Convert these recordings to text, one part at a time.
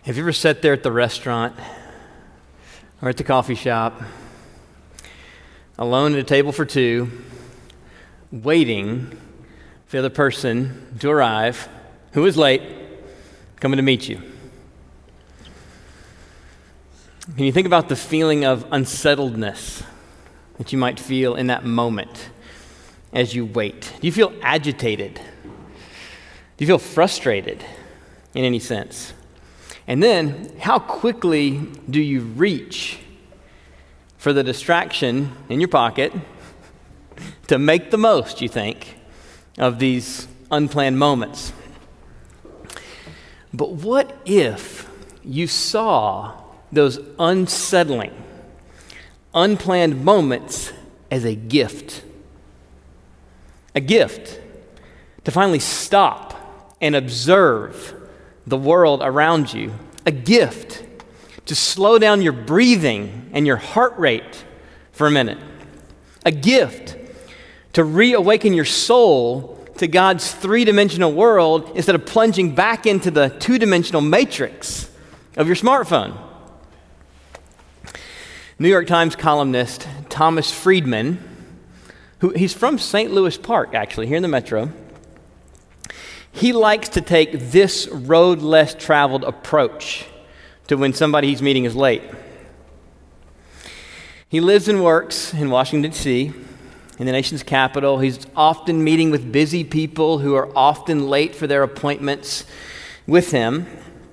Have you ever sat there at the restaurant or at the coffee shop, alone at a table for two, waiting for the other person to arrive who is late, coming to meet you? Can you think about the feeling of unsettledness that you might feel in that moment as you wait? Do you feel agitated? Do you feel frustrated in any sense? And then, how quickly do you reach for the distraction in your pocket to make the most, you think, of these unplanned moments? But what if you saw those unsettling, unplanned moments as a gift? A gift to finally stop and observe the world around you. A gift to slow down your breathing and your heart rate for a minute. A gift to reawaken your soul to God's three-dimensional world instead of plunging back into the two-dimensional matrix of your smartphone. New York Times columnist Thomas Friedman, he's from St. Louis Park, actually, here in the metro. He likes to take this road less traveled approach to when somebody he's meeting is late. He lives and works in Washington, D.C., in the nation's capital. He's often meeting with busy people who are often late for their appointments with him.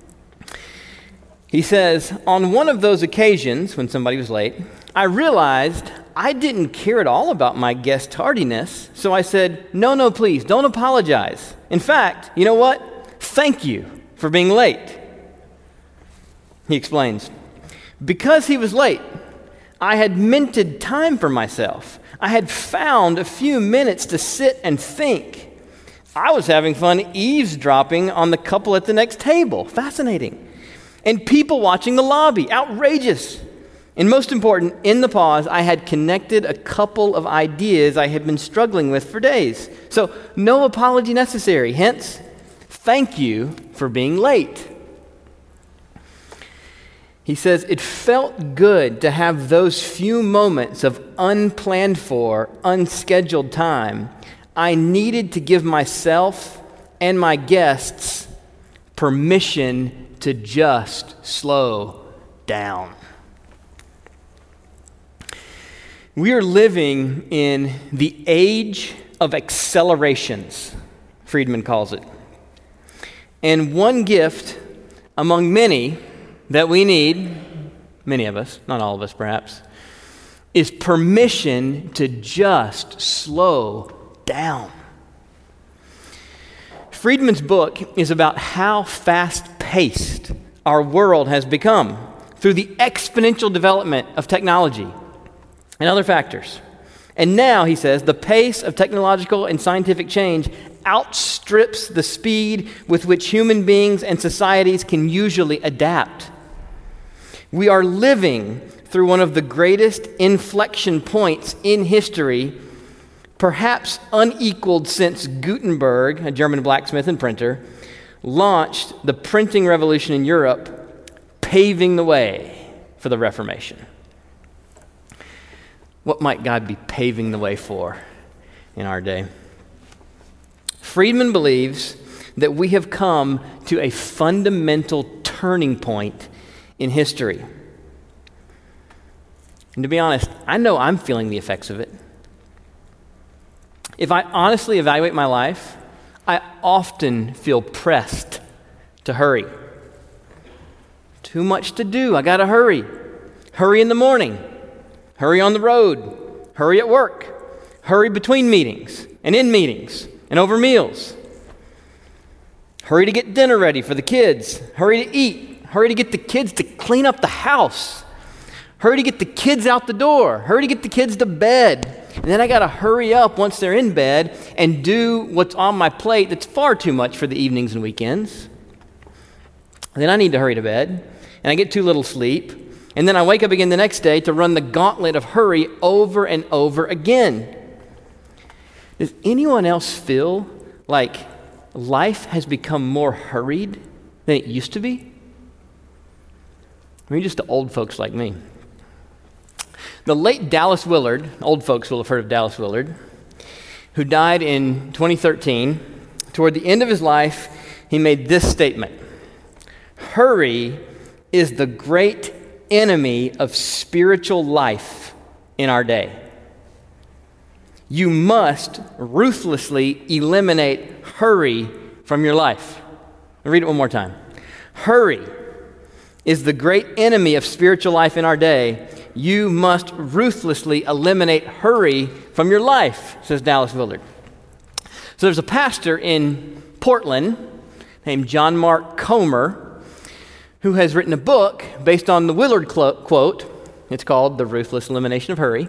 He says, on one of those occasions when somebody was late, I realized I didn't care at all about my guest tardiness, so I said, no, please, don't apologize. In fact, you know what? Thank you for being late. He explains, because he was late, I had minted time for myself. I had found a few minutes to sit and think. I was having fun eavesdropping on the couple at the next table. Fascinating. And people watching the lobby. Outrageous. And most important, in the pause, I had connected a couple of ideas I had been struggling with for days. So no apology necessary. Hence, thank you for being late. He says, it felt good to have those few moments of unplanned for, unscheduled time. I needed to give myself and my guests permission to just slow down. We are living in the age of accelerations, Friedman calls it. And one gift among many that we need, many of us, not all of us perhaps, is permission to just slow down. Friedman's book is about how fast-paced our world has become through the exponential development of technology and other factors. And now, he says, the pace of technological and scientific change outstrips the speed with which human beings and societies can usually adapt. We are living through one of the greatest inflection points in history, perhaps unequaled since Gutenberg, a German blacksmith and printer, launched the printing revolution in Europe, paving the way for the Reformation. What might God be paving the way for in our day? Friedman believes that we have come to a fundamental turning point in history. And to be honest, I know I'm feeling the effects of it. If I honestly evaluate my life, I often feel pressed to hurry. Too much to do, I gotta hurry. Hurry in the morning. Hurry on the road, hurry at work, hurry between meetings and in meetings and over meals. Hurry to get dinner ready for the kids, hurry to eat, hurry to get the kids to clean up the house, hurry to get the kids out the door, hurry to get the kids to bed. And then I gotta hurry up once they're in bed and do what's on my plate that's far too much for the evenings and weekends. And then I need to hurry to bed, and I get too little sleep. And then I wake up again the next day to run the gauntlet of hurry over and over again. Does anyone else feel like life has become more hurried than it used to be? Maybe just to old folks like me. The late Dallas Willard, old folks will have heard of Dallas Willard, who died in 2013, toward the end of his life, he made this statement: hurry is the great enemy of spiritual life in our day. You must ruthlessly eliminate hurry from your life. I'll read it one more time. Hurry is the great enemy of spiritual life in our day. You must ruthlessly eliminate hurry from your life, says Dallas Willard. So there's a pastor in Portland named John Mark Comer who has written a book based on the Willard quote. It's called The Ruthless Elimination of Hurry.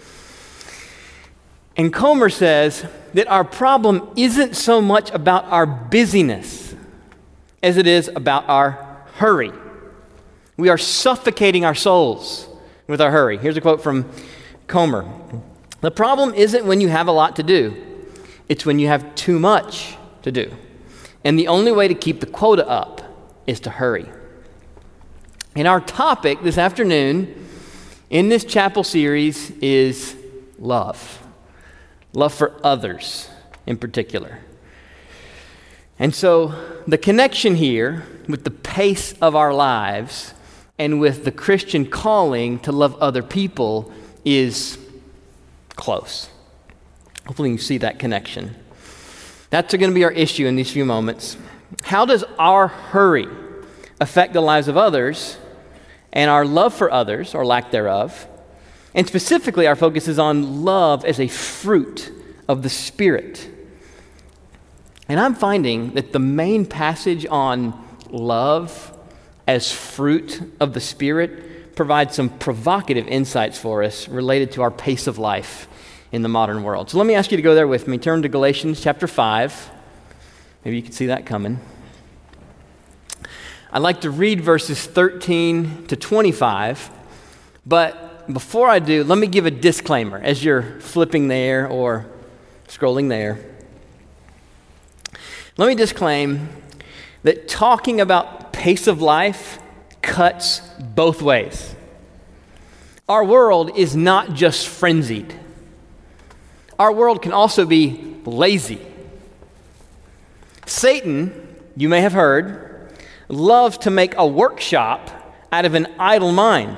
And Comer says that our problem isn't so much about our busyness as it is about our hurry. We are suffocating our souls with our hurry. Here's a quote from Comer. The problem isn't when you have a lot to do. It's when you have too much to do. And the only way to keep the quota up is to hurry. And our topic this afternoon in this chapel series is love. Love for others in particular. And so the connection here with the pace of our lives and with the Christian calling to love other people is close. Hopefully you see that connection. That's going to be our issue in these few moments. How does our hurry affect the lives of others and our love for others, or lack thereof? And specifically, our focus is on love as a fruit of the Spirit. And I'm finding that the main passage on love as fruit of the Spirit provides some provocative insights for us related to our pace of life in the modern world. So let me ask you to go there with me. Turn to Galatians chapter 5. Maybe you can see that coming. I'd like to read verses 13 to 25, but before I do, let me give a disclaimer as you're flipping there or scrolling there. Let me disclaim that talking about pace of life cuts both ways. Our world is not just frenzied. Our world can also be lazy. Satan, you may have heard, loves to make a workshop out of an idle mind.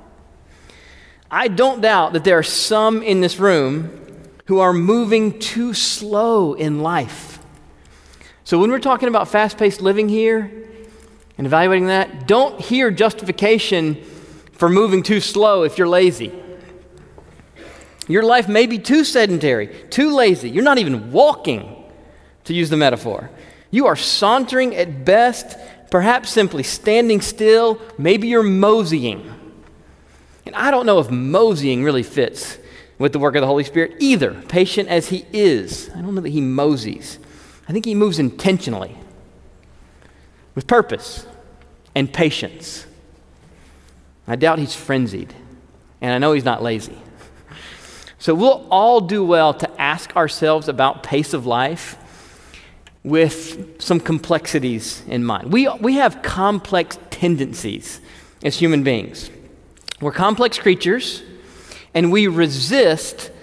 I don't doubt that there are some in this room who are moving too slow in life. So when we're talking about fast-paced living here and evaluating that, don't hear justification for moving too slow if you're lazy. Your life may be too sedentary, too lazy. You're not even walking, to use the metaphor. You are sauntering at best, perhaps simply standing still. Maybe you're moseying. And I don't know if moseying really fits with the work of the Holy Spirit either, patient as he is. I don't know that he moseys. I think he moves intentionally, with purpose and patience. I doubt he's frenzied, and I know he's not lazy. So we'll all do well to ask ourselves about pace of life with some complexities in mind. We have complex tendencies as human beings. We're complex creatures, and we resist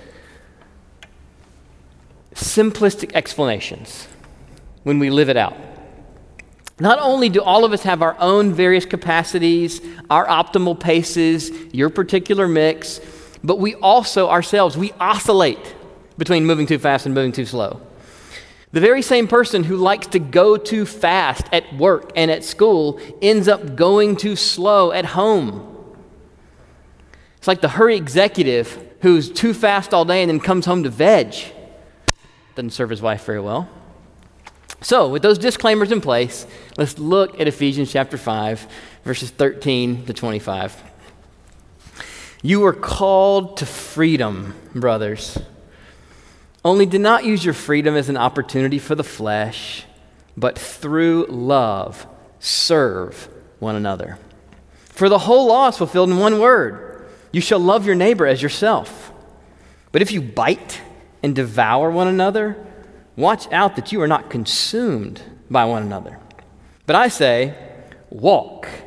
simplistic explanations when we live it out. Not only do all of us have our own various capacities, our optimal paces, your particular mix, but we also ourselves, we oscillate between moving too fast and moving too slow. The very same person who likes to go too fast at work and at school ends up going too slow at home. It's like the hurry executive who's too fast all day and then comes home to veg. Doesn't serve his wife very well. So, with those disclaimers in place, let's look at Ephesians chapter 5, verses 13 to 25. You were called to freedom, brothers. Only do not use your freedom as an opportunity for the flesh, but through love serve one another. For the whole law is fulfilled in one word: you shall love your neighbor as yourself. But if you bite and devour one another, watch out that you are not consumed by one another. But I say, walk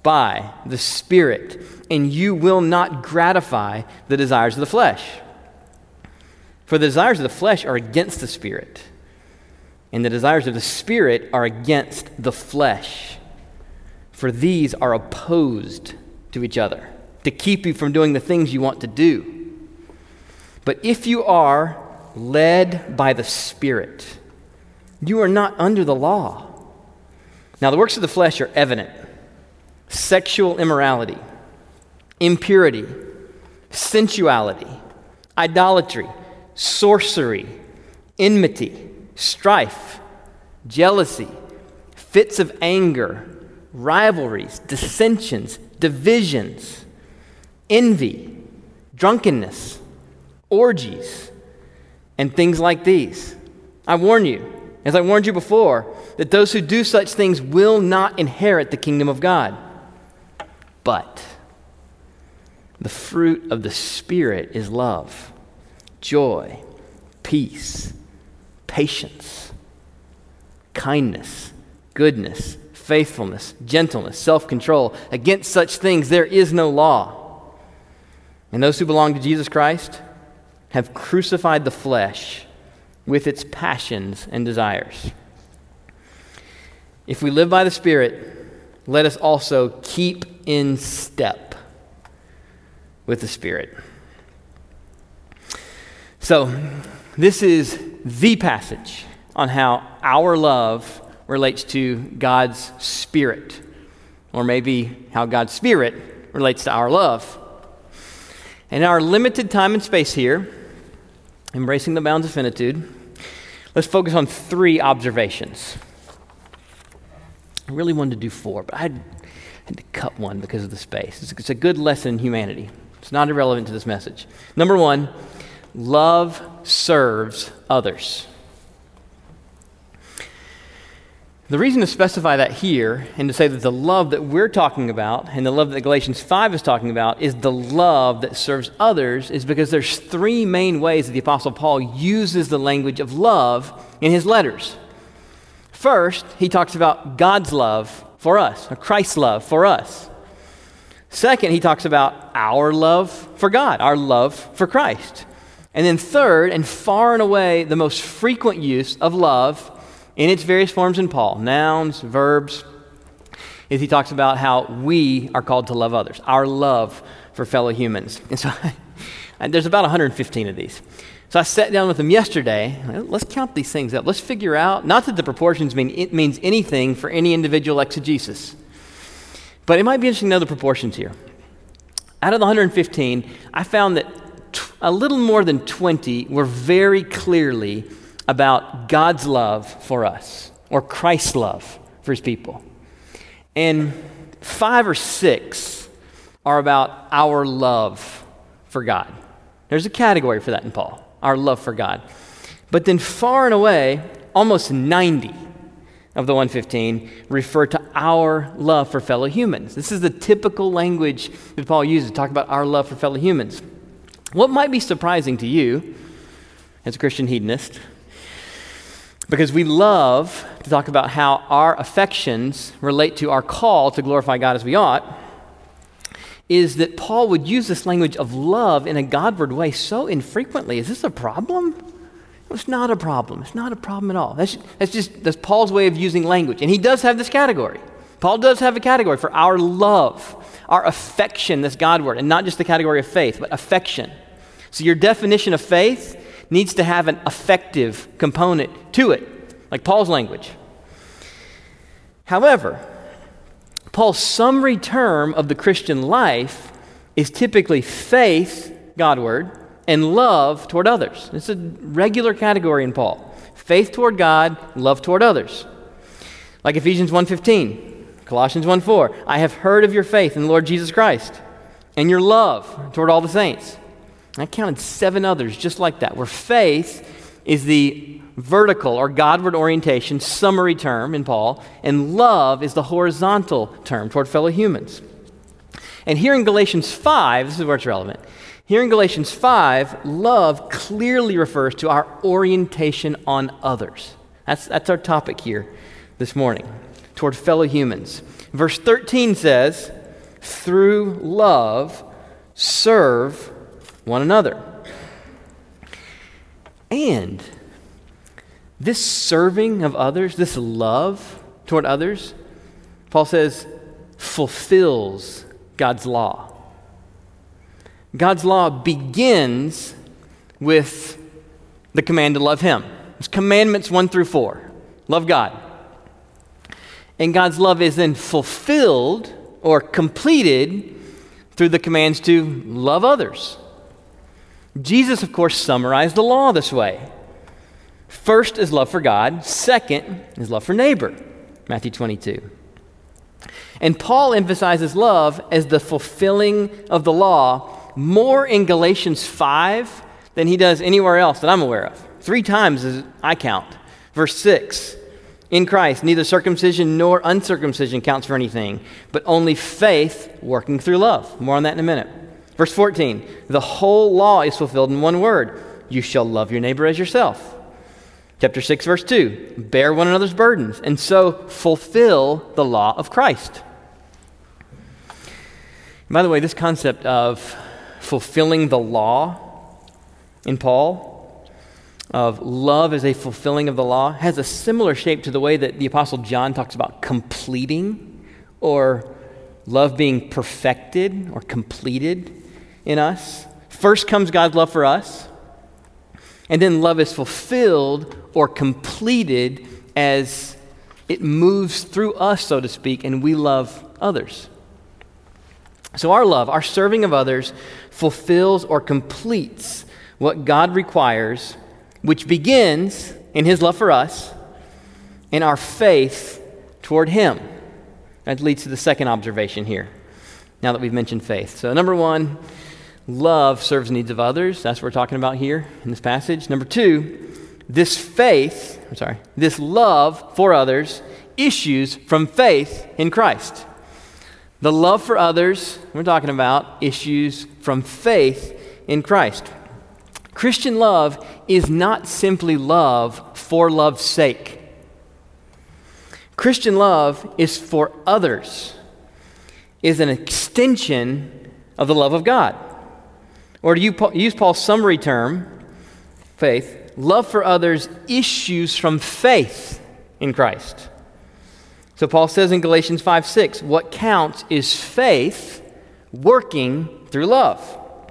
by the Spirit, and you will not gratify the desires of the flesh. For the desires of the flesh are against the Spirit, and the desires of the Spirit are against the flesh. For these are opposed to each other, to keep you from doing the things you want to do. But if you are led by the Spirit, you are not under the law. Now the works of the flesh are evident: sexual immorality, impurity, sensuality, idolatry, sorcery, enmity, strife, jealousy, fits of anger, rivalries, dissensions, divisions, envy, drunkenness, orgies, and things like these. I warn you, as I warned you before, that those who do such things will not inherit the kingdom of God. But the fruit of the Spirit is love, joy, peace, patience, kindness, goodness, faithfulness, gentleness, self-control. Against such things there is no law. And those who belong to Jesus Christ have crucified the flesh with its passions and desires. If we live by the Spirit, let us also keep in step with the Spirit. So, this is the passage on how our love relates to God's Spirit, or maybe how God's Spirit relates to our love. In our limited time and space here, embracing the bounds of finitude, let's focus on 3 observations. I really wanted to do 4, but I had to cut one because of the space. It's a good lesson in humanity. It's not irrelevant to this message. Number 1, love serves others. The reason to specify that here and to say that the love that we're talking about and the love that Galatians 5 is talking about is the love that serves others is because there's 3 main ways that the Apostle Paul uses the language of love in his letters. First, he talks about God's love for us, or Christ's love for us. Second, he talks about our love for God, our love for Christ. And then third, and far and away the most frequent use of love in its various forms in Paul, nouns, verbs, is he talks about how we are called to love others, our love for fellow humans. And so there's about 115 of these. So I sat down with him yesterday. Let's count these things up. Let's figure out, not that the proportions means anything for any individual exegesis, but it might be interesting to know the proportions here. Out of the 115, I found that a little more than 20 were very clearly about God's love for us, or Christ's love for his people. And 5 or 6 are about our love for God. There's a category for that in Paul, our love for God. But then far and away, almost 90 of the 115 refer to our love for fellow humans. This is the typical language that Paul uses to talk about our love for fellow humans. What might be surprising to you as a Christian hedonist, because we love to talk about how our affections relate to our call to glorify God as we ought, is that Paul would use this language of love in a Godward way so infrequently. Is this a problem? It's not a problem. It's not a problem at all. That's Paul's way of using language. And he does have this category. Paul does have a category for our love, our affection, this Godward, and not just the category of faith, but affection. So your definition of faith needs to have an affective component to it, like Paul's language. However, Paul's summary term of the Christian life is typically faith, Godward, and love toward others. It's a regular category in Paul. Faith toward God, love toward others. Like Ephesians 1:15, Colossians 1:4, I have heard of your faith in the Lord Jesus Christ and your love toward all the saints. I counted 7 others just like that, where faith is the vertical or Godward orientation summary term in Paul, and love is the horizontal term toward fellow humans. And here in Galatians 5, this is where it's relevant. Here in Galatians 5, love clearly refers to our orientation on others. That's our topic here this morning, toward fellow humans. Verse 13 says, through love, serve one another. And this serving of others, this love toward others, Paul says, fulfills God's law. God's law begins with the command to love Him. It's commandments 1 through 4. Love God. And God's love is then fulfilled or completed through the commands to love others. Jesus, of course, summarized the law this way. First is love for God. Second is love for neighbor. Matthew 22. And Paul emphasizes love as the fulfilling of the law more in Galatians 5 than he does anywhere else that I'm aware of. 3 times as I count. Verse 6, in Christ, neither circumcision nor uncircumcision counts for anything, but only faith working through love. More on that in a minute. Verse 14, the whole law is fulfilled in one word. You shall love your neighbor as yourself. Chapter 6, verse 2, bear one another's burdens, and so fulfill the law of Christ. By the way, this concept of fulfilling the law in Paul, of love as a fulfilling of the law, has a similar shape to the way that the Apostle John talks about completing, or love being perfected or completed in us. First comes God's love for us, and then love is fulfilled or completed as it moves through us, so to speak, and we love others. So our love, our serving of others, fulfills or completes what God requires, which begins in His love for us and our faith toward Him. That leads to the second observation here, now that we've mentioned faith. So number 1, love serves needs of others. That's what we're talking about here in this passage. Number 2, this love for others issues from faith in Christ. The love for others we're talking about issues from faith in Christ. Christian love is not simply love for love's sake. Christian love is for others, is an extension of the love of God. Or to use Paul's summary term, faith, love for others issues from faith in Christ. So Paul says in Galatians 5:6, what counts is faith working through love.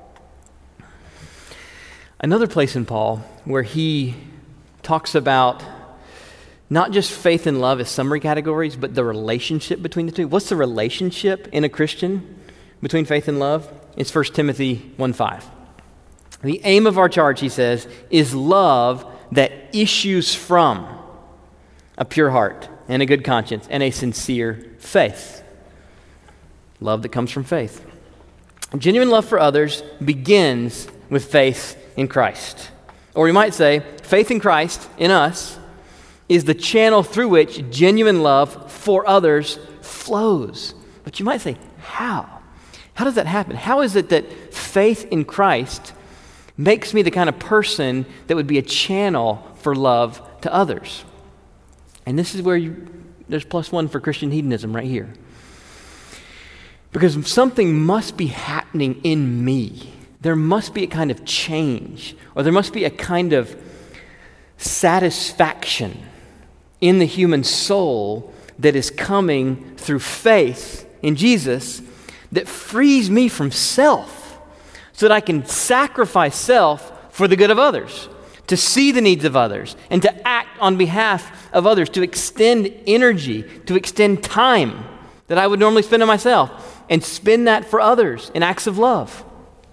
Another place in Paul where he talks about not just faith and love as summary categories, but the relationship between the two. What's the relationship in a Christian between faith and love? It's 1 Timothy 1:5. The aim of our charge, he says, is love that issues from a pure heart and a good conscience and a sincere faith. Love that comes from faith. Genuine love for others begins with faith in Christ. Or we might say, faith in Christ, in us, is the channel through which genuine love for others flows. But you might say, how? How does that happen? How is it that faith in Christ makes me the kind of person that would be a channel for love to others? And this is where there's +1 for Christian hedonism right here. Because something must be happening in me. There must be a kind of change, or there must be a kind of satisfaction in the human soul that is coming through faith in Jesus that frees me from self so that I can sacrifice self for the good of others, to see the needs of others, and to act on behalf of others, to extend energy, to extend time that I would normally spend on myself, and spend that for others in acts of love.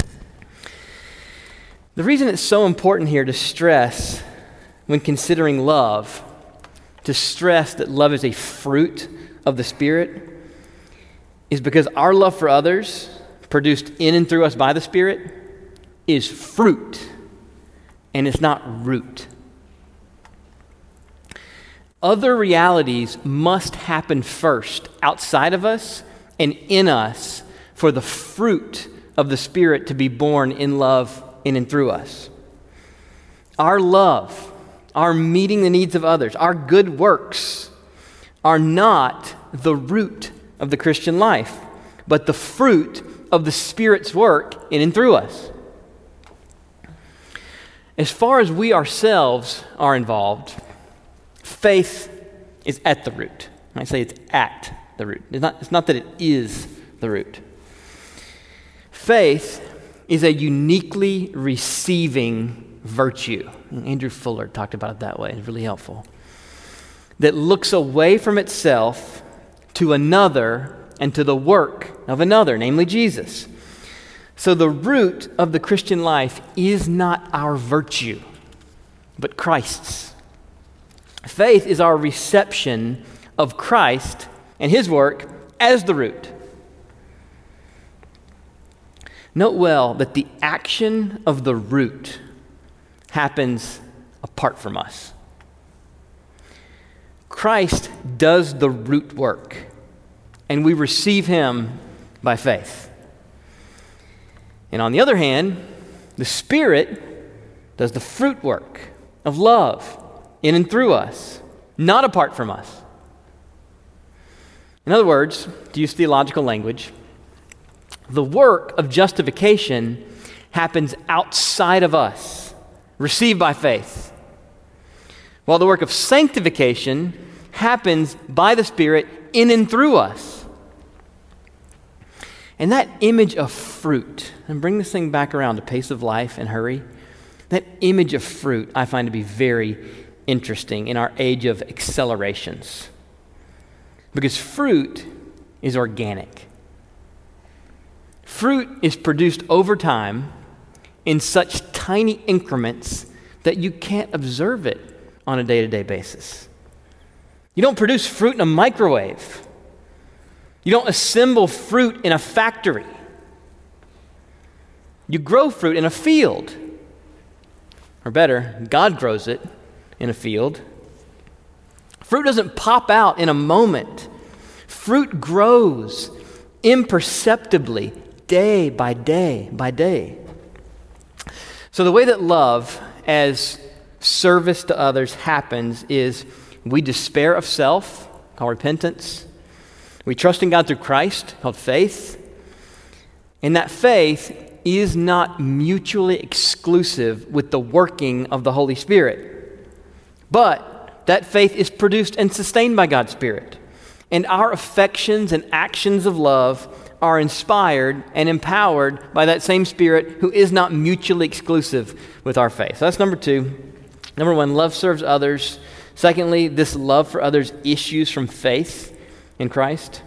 The reason it's so important here to stress, when considering love, to stress that love is a fruit of the Spirit, is because our love for others, produced in and through us by the Spirit, is fruit, and it's not root. Other realities must happen first outside of us and in us for the fruit of the Spirit to be born in love in and through us. Our love, our meeting the needs of others, our good works are not the root of the Christian life, but the fruit of the Spirit's work in and through us. As far as we ourselves are involved, faith is at the root. I say it's at the root. It's not that it is the root. Faith is a uniquely receiving virtue. And Andrew Fuller talked about it that way. It's really helpful. That looks away from itself to another and to the work of another, namely Jesus. So the root of the Christian life is not our virtue, but Christ's. Faith is our reception of Christ and his work as the root. Note well that the action of the root happens apart from us. Christ does the root work, and we receive him by faith. And on the other hand, the Spirit does the fruit work of love in and through us, not apart from us. In other words, to use theological language, the work of justification happens outside of us, received by faith, while the work of sanctification happens by the Spirit in and through us. And that image of fruit, and bring this thing back around to pace of life and hurry, that image of fruit I find to be very interesting in our age of accelerations. Because fruit is organic. Fruit is produced over time in such tiny increments that you can't observe it on a day-to-day basis. You don't produce fruit in a microwave. You don't assemble fruit in a factory. You grow fruit in a field. Or better, God grows it in a field. Fruit doesn't pop out in a moment. Fruit grows imperceptibly, day by day by day. So the way that love as service to others happens is we despair of self, called repentance. We trust in God through Christ, called faith. And that faith is not mutually exclusive with the working of the Holy Spirit. But that faith is produced and sustained by God's Spirit. And our affections and actions of love are inspired and empowered by that same Spirit who is not mutually exclusive with our faith. So that's number two. Number one, love serves others. Secondly, this love for others issues from faith in Christ.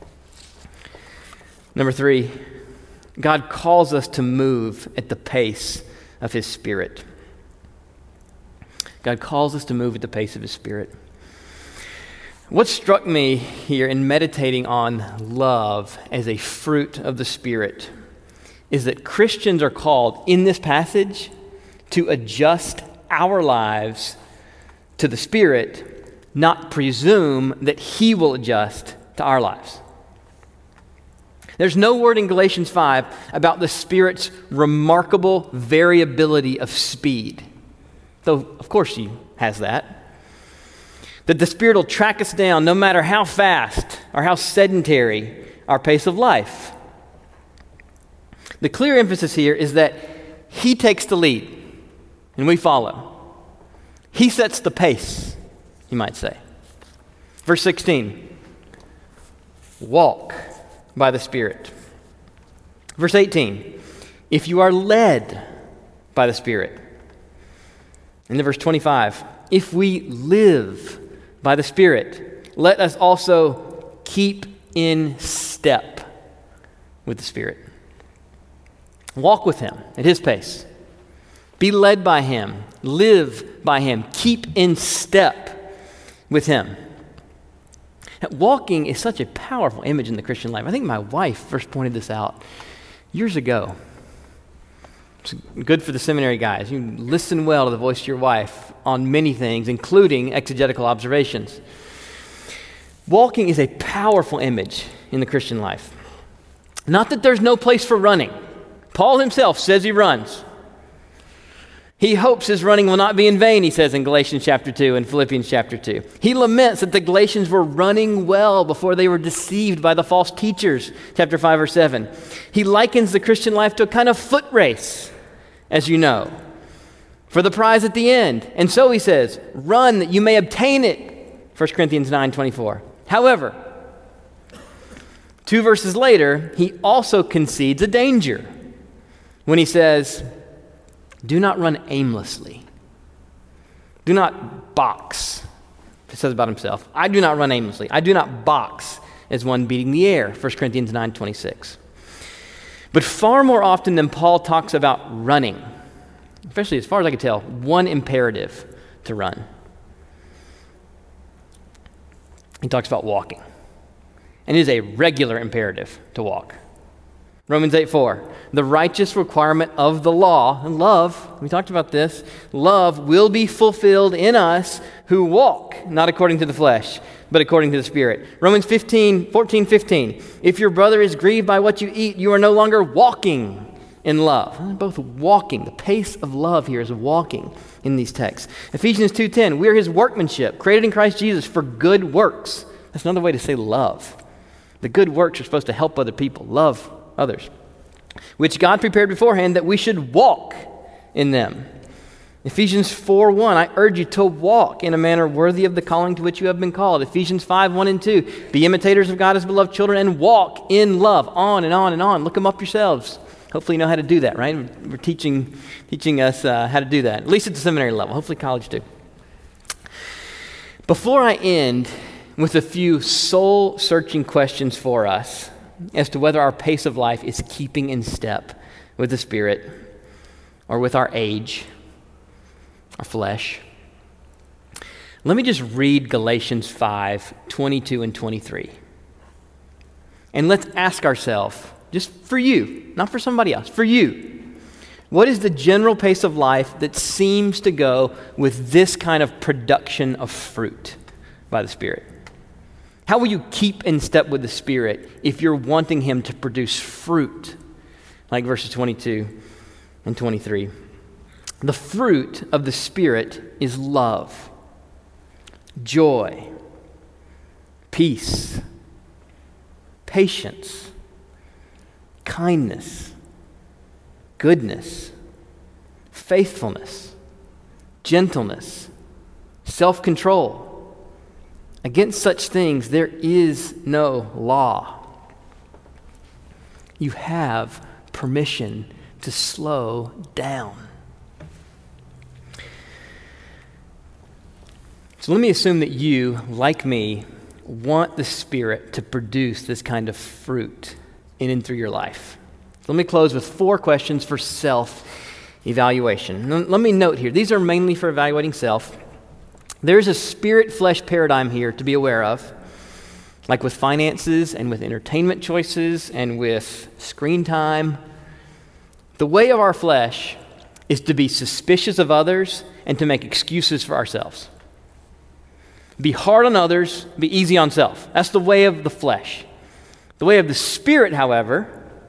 Number three, God calls us to move at the pace of his Spirit. God calls us to move at the pace of his Spirit. What struck me here in meditating on love as a fruit of the Spirit is that Christians are called in this passage to adjust our lives to the Spirit, not presume that he will adjust to our lives. There's no word in Galatians 5 about the Spirit's remarkable variability of speed, though of course he has that. That the Spirit will track us down no matter how fast or how sedentary our pace of life. The clear emphasis here is that he takes the lead and we follow. He sets the pace, you might say. Verse 16, walk by the Spirit. Verse 18, if you are led by the Spirit. And then verse 25, if we live by the Spirit, let us also keep in step with the Spirit. Walk with him at his pace. Be led by him. Live by him. Keep in step with him. Walking is such a powerful image in the Christian life. I think my wife first pointed this out years ago. It's good for the seminary guys. You listen well to the voice of your wife on many things, including exegetical observations. Walking is a powerful image in the Christian life. Not that there's no place for running. Paul himself says he runs. He hopes his running will not be in vain, he says in Galatians chapter 2 and Philippians chapter 2. He laments that the Galatians were running well before they were deceived by the false teachers, chapter 5 or 7. He likens the Christian life to a kind of foot race, as you know, for the prize at the end. And so he says, run that you may obtain it, 1 Corinthians 9:24. However, 2 verses later, he also concedes a danger when he says, do not run aimlessly. Do not box. He says about himself, I do not run aimlessly. I do not box as one beating the air, 1 Corinthians 9:26. But far more often than Paul talks about running, especially as far as I can tell, one imperative to run. He talks about walking. And it is a regular imperative to walk. Romans 8:4, the righteous requirement of the law, and love, we talked about this, love will be fulfilled in us who walk, not according to the flesh, but according to the Spirit. Romans 14:15, if your brother is grieved by what you eat, you are no longer walking in love. Both walking, the pace of love here is walking in these texts. Ephesians 2:10, we are his workmanship, created in Christ Jesus for good works. That's another way to say love. The good works are supposed to help other people, love others, which God prepared beforehand that we should walk in them. Ephesians 4:1, I urge you to walk in a manner worthy of the calling to which you have been called. Ephesians 5:1 and 2, be imitators of God as beloved children and walk in love. On and on and on. Look them up yourselves. Hopefully you know how to do that, right? We're teaching us how to do that, at least at the seminary level, hopefully college too. Before I end with a few soul-searching questions for us as to whether our pace of life is keeping in step with the Spirit or with our age, our flesh, let me just read Galatians 5:22 and 23. And let's ask ourselves, just for you, not for somebody else, for you, what is the general pace of life that seems to go with this kind of production of fruit by the Spirit? How will you keep in step with the Spirit if you're wanting him to produce fruit, like verses 22 and 23? The fruit of the Spirit is love, joy, peace, patience, kindness, goodness, faithfulness, gentleness, self-control. Against such things there is no law. You have permission to slow down. So let me assume that you, like me, want the Spirit to produce this kind of fruit in and through your life. So let me close with 4 questions for self-evaluation. Let me note here, these are mainly for evaluating self. There's a spirit-flesh paradigm here to be aware of, like with finances and with entertainment choices and with screen time. The way of our flesh is to be suspicious of others and to make excuses for ourselves. Be hard on others, be easy on self. That's the way of the flesh. The way of the Spirit, however,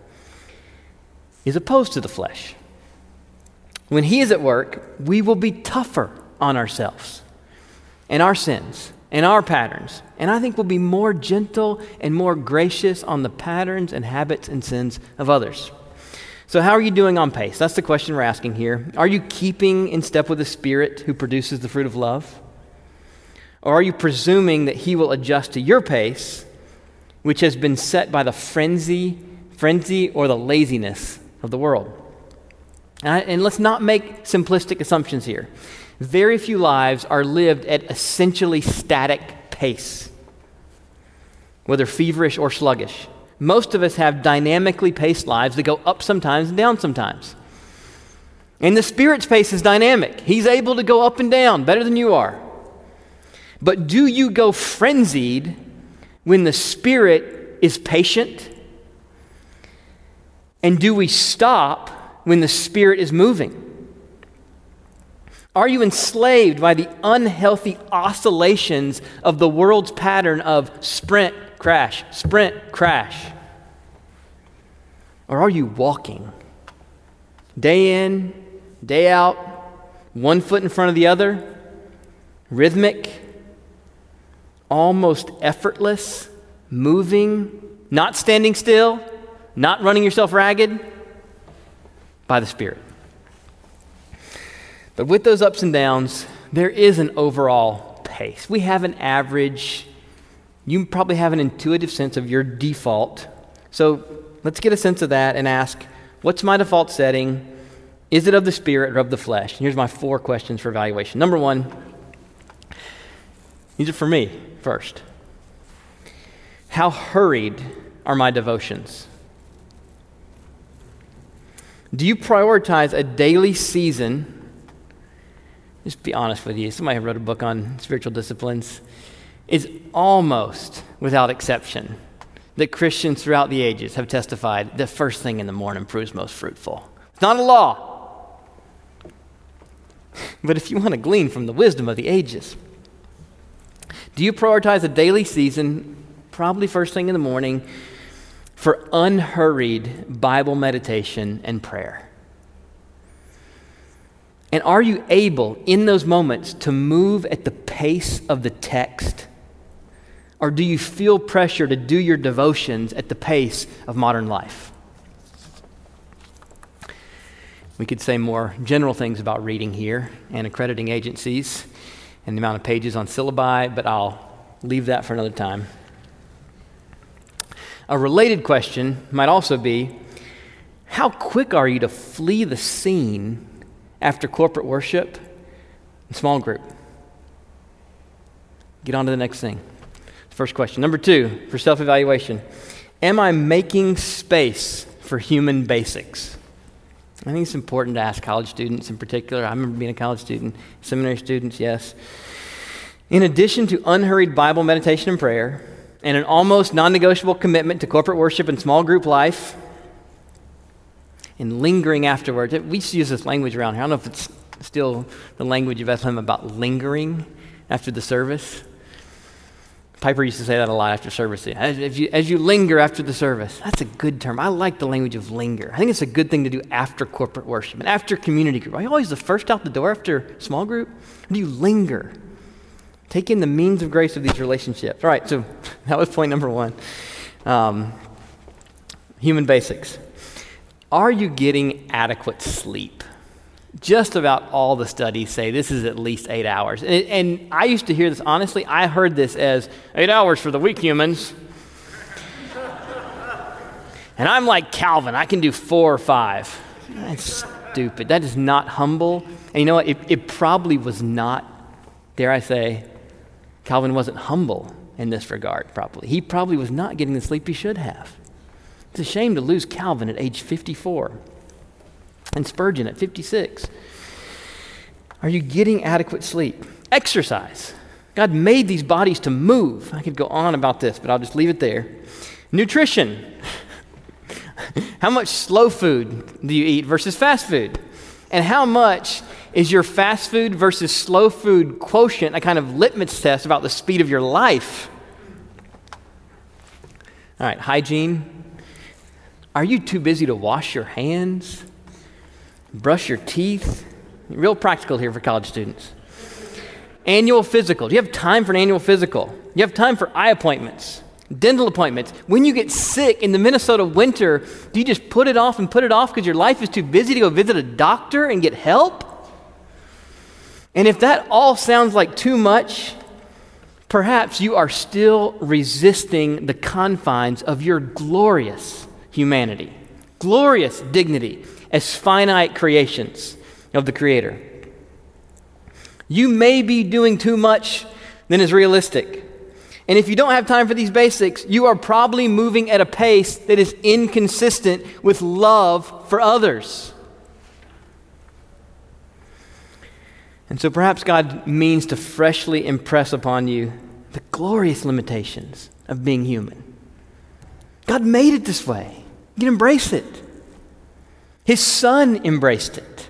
is opposed to the flesh. When he is at work, we will be tougher on ourselves and our sins and our patterns. And I think we'll be more gentle and more gracious on the patterns and habits and sins of others. So how are you doing on pace? That's the question we're asking here. Are you keeping in step with the Spirit who produces the fruit of love? Or are you presuming that he will adjust to your pace, which has been set by the frenzy or the laziness of the world? And let's not make simplistic assumptions here. Very few lives are lived at essentially static pace, whether feverish or sluggish. Most of us have dynamically paced lives that go up sometimes and down sometimes. And the Spirit's pace is dynamic. He's able to go up and down better than you are. But do you go frenzied when the Spirit is patient? And do we stop when the Spirit is moving? Are you enslaved by the unhealthy oscillations of the world's pattern of sprint, crash, sprint, crash? Or are you walking day in, day out, one foot in front of the other, rhythmic, almost effortless, moving, not standing still, not running yourself ragged, by the Spirit. But with those ups and downs, there is an overall pace. We have an average. You probably have an intuitive sense of your default. So let's get a sense of that and ask, what's my default setting? Is it of the Spirit or of the flesh? And here's my 4 questions for evaluation. Number 1, these are for me first. How hurried are my devotions? Do you prioritize a daily season? Just be honest with you. Somebody wrote a book on spiritual disciplines. It's almost without exception that Christians throughout the ages have testified the first thing in the morning proves most fruitful. It's not a law. But if you want to glean from the wisdom of the ages, do you prioritize a daily season, probably first thing in the morning, for unhurried Bible meditation and prayer? And are you able, in those moments, to move at the pace of the text? Or do you feel pressure to do your devotions at the pace of modern life? We could say more general things about reading here and accrediting agencies and the amount of pages on syllabi, but I'll leave that for another time. A related question might also be, how quick are you to flee the scene after corporate worship and small group? Get on to the next thing. First question. Number 2, for self-evaluation. Am I making space for human basics? I think it's important to ask college students in particular. I remember being a college student, seminary students, yes. In addition to unhurried Bible meditation and prayer, and an almost non-negotiable commitment to corporate worship and small group life, and lingering afterwards. We used to use this language around here. I don't know if it's still the language of Bethlehem about lingering after the service. Piper used to say that a lot after service. As you linger after the service. That's a good term. I like the language of linger. I think it's a good thing to do after corporate worship and after community group. Are you always the first out the door after small group? Or do you linger? Take in the means of grace of these relationships. All right, so that was point number 1. Human basics. Are you getting adequate sleep? Just about all the studies say this is at least 8 hours. And I used to hear this, honestly, I heard this as 8 hours for the weak humans. And I'm like Calvin, I can do 4 or 5. That's stupid. That is not humble. And you know what? It probably was not, dare I say, Calvin wasn't humble in this regard, probably. He probably was not getting the sleep he should have. It's a shame to lose Calvin at age 54 and Spurgeon at 56. Are you getting adequate sleep? Exercise. God made these bodies to move. I could go on about this, but I'll just leave it there. Nutrition. How much slow food do you eat versus fast food? And how much is your fast food versus slow food quotient a kind of litmus test about the speed of your life? All right, hygiene. Are you too busy to wash your hands, brush your teeth? Real practical here for college students. Annual physical. Do you have time for an annual physical? Do you have time for eye appointments, dental appointments? When you get sick in the Minnesota winter, do you just put it off because your life is too busy to go visit a doctor and get help? And if that all sounds like too much, perhaps you are still resisting the confines of your glorious humanity, glorious dignity as finite creations of the Creator. You may be doing too much than is realistic. And if you don't have time for these basics, you are probably moving at a pace that is inconsistent with love for others. And so perhaps God means to freshly impress upon you the glorious limitations of being human. God made it this way. You can embrace it. His Son embraced it.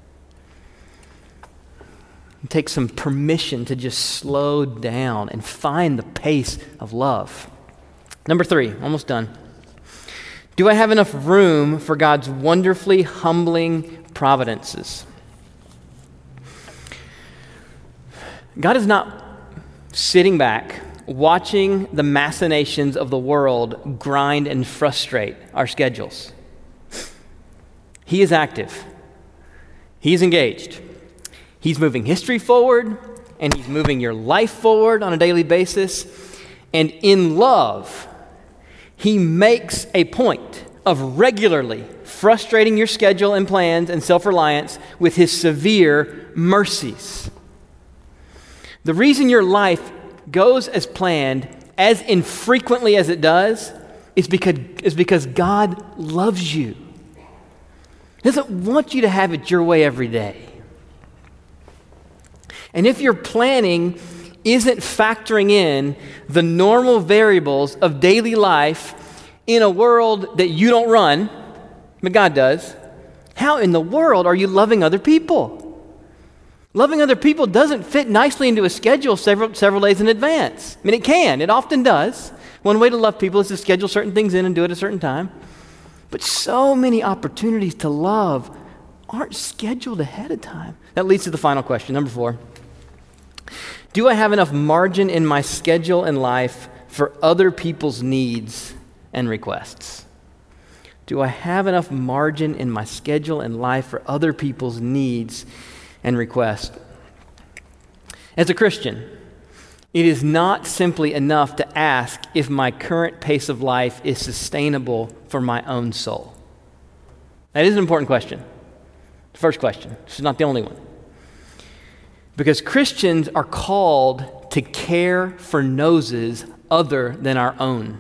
Take some permission to just slow down and find the pace of love. Number 3, almost done. Do I have enough room for God's wonderfully humbling providences? God is not sitting back watching the machinations of the world grind and frustrate our schedules. He is active. He's engaged. He's moving history forward, and he's moving your life forward on a daily basis. And in love, he makes a point of regularly frustrating your schedule and plans and self-reliance with his severe mercies. The reason your life goes as planned as infrequently as it does is because God loves you. He doesn't want you to have it your way every day. And if your planning isn't factoring in the normal variables of daily life in a world that you don't run, but God does, how in the world are you loving other people? Loving other people doesn't fit nicely into a schedule several days in advance. I mean, it can. It often does. One way to love people is to schedule certain things in and do it at a certain time. But so many opportunities to love aren't scheduled ahead of time. That leads to the final question, number 4. Do I have enough margin in my schedule and life for other people's needs and requests? Do I have enough margin in my schedule and life for other people's needs and requests? As a Christian, it is not simply enough to ask if my current pace of life is sustainable for my own soul. That is an important question. The first question. This is not the only one. Because Christians are called to care for noses other than our own.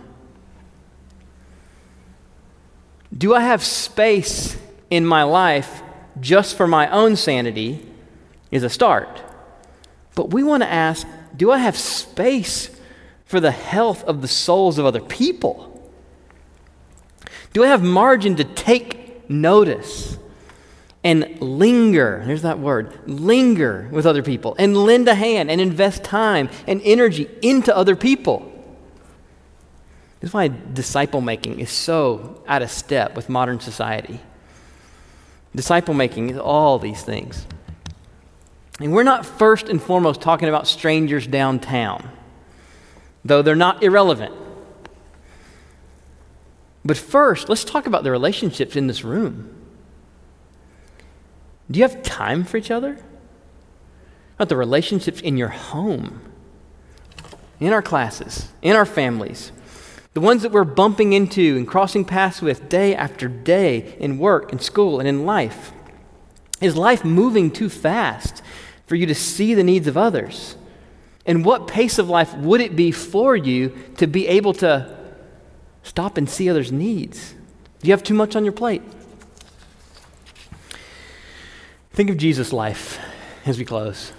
Do I have space in my life just for my own sanity is a start. But we want to ask, do I have space for the health of the souls of other people? Do I have margin to take notice and linger, there's that word, linger with other people and lend a hand and invest time and energy into other people? This is why disciple making is so out of step with modern society. Disciple making is all these things. And we're not first and foremost talking about strangers downtown, though they're not irrelevant. But first, let's talk about the relationships in this room. Do you have time for each other? About the relationships in your home, in our classes, in our families, the ones that we're bumping into and crossing paths with day after day in work and school and in life. Is life moving too fast for you to see the needs of others? And what pace of life would it be for you to be able to stop and see others' needs? Do you have too much on your plate? Think of Jesus' life as we close.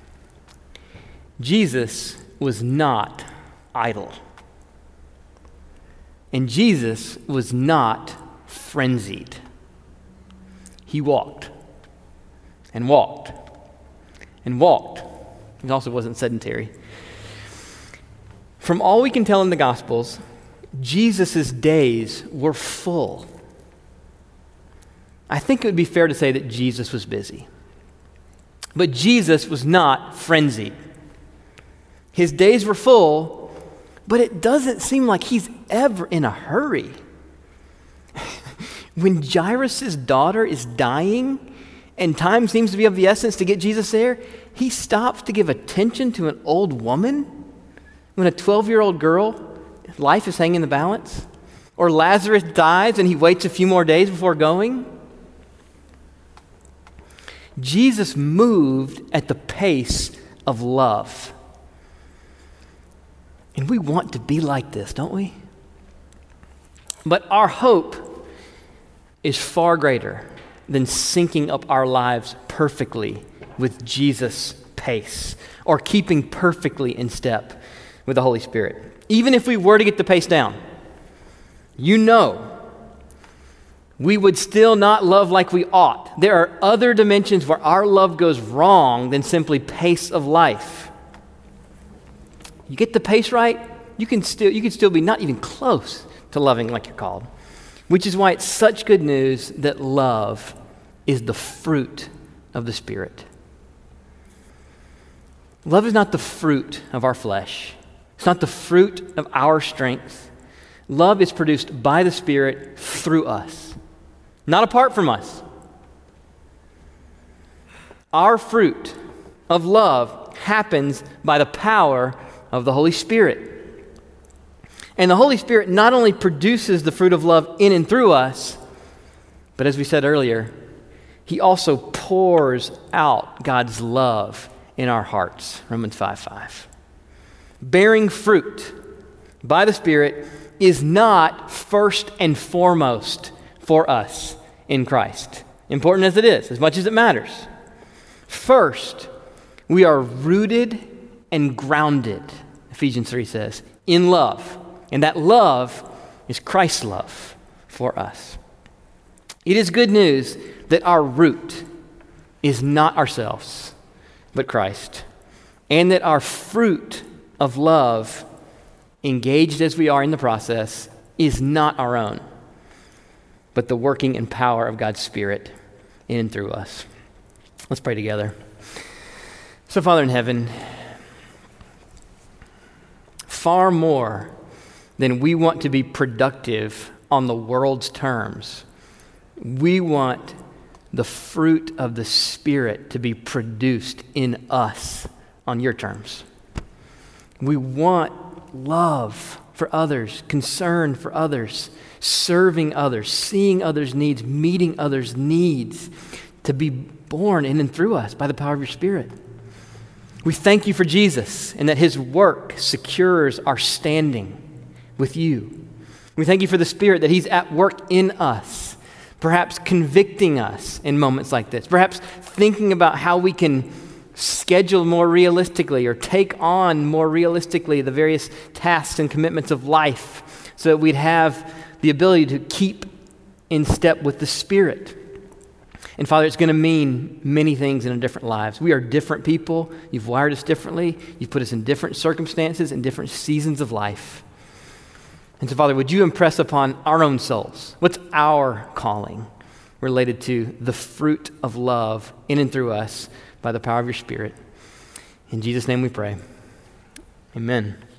Jesus was not idle. And Jesus was not frenzied. He walked and walked and walked. He also wasn't sedentary. From all we can tell in the Gospels, Jesus' days were full. I think it would be fair to say that Jesus was busy. But Jesus was not frenzied. His days were full, but it doesn't seem like he's ever in a hurry. When Jairus' daughter is dying and time seems to be of the essence to get Jesus there, he stops to give attention to an old woman when a 12-year-old girl's life is hanging in the balance. Or Lazarus dies and he waits a few more days before going. Jesus moved at the pace of love. And we want to be like this, don't we? But our hope is far greater than syncing up our lives perfectly with Jesus' pace or keeping perfectly in step with the Holy Spirit. Even if we were to get the pace down, you know, we would still not love like we ought. There are other dimensions where our love goes wrong than simply pace of life. You get the pace right, you can still be not even close to loving like you're called. Which is why it's such good news that love is the fruit of the Spirit. Love is not the fruit of our flesh. It's not the fruit of our strength. Love is produced by the Spirit through us, not apart from us. Our fruit of love happens by the power of the Holy Spirit. And the Holy Spirit not only produces the fruit of love in and through us, but as we said earlier, He also pours out God's love in our hearts. Romans 5:5. Bearing fruit by the Spirit is not first and foremost for us in Christ, important as it is, as much as it matters. First, we are rooted and grounded, Ephesians 3 says, in love. And that love is Christ's love for us. It is good news that our root is not ourselves, but Christ. And that our fruit of love, engaged as we are in the process, is not our own, but the working and power of God's Spirit in and through us. Let's pray together. So, Father in heaven, far more than we want to be productive on the world's terms, we want the fruit of the Spirit to be produced in us on your terms. We want love for others, concern for others, serving others, seeing others' needs, meeting others' needs to be born in and through us by the power of your Spirit. We thank you for Jesus and that His work secures our standing with you. We thank you for the Spirit that He's at work in us, perhaps convicting us in moments like this, perhaps thinking about how we can schedule more realistically or take on more realistically the various tasks and commitments of life so that we'd have the ability to keep in step with the Spirit. And Father, it's going to mean many things in our different lives. We are different people. You've wired us differently. You've put us in different circumstances and different seasons of life. And so, Father, would you impress upon our own souls, what's our calling related to the fruit of love in and through us by the power of your Spirit? In Jesus' name we pray. Amen.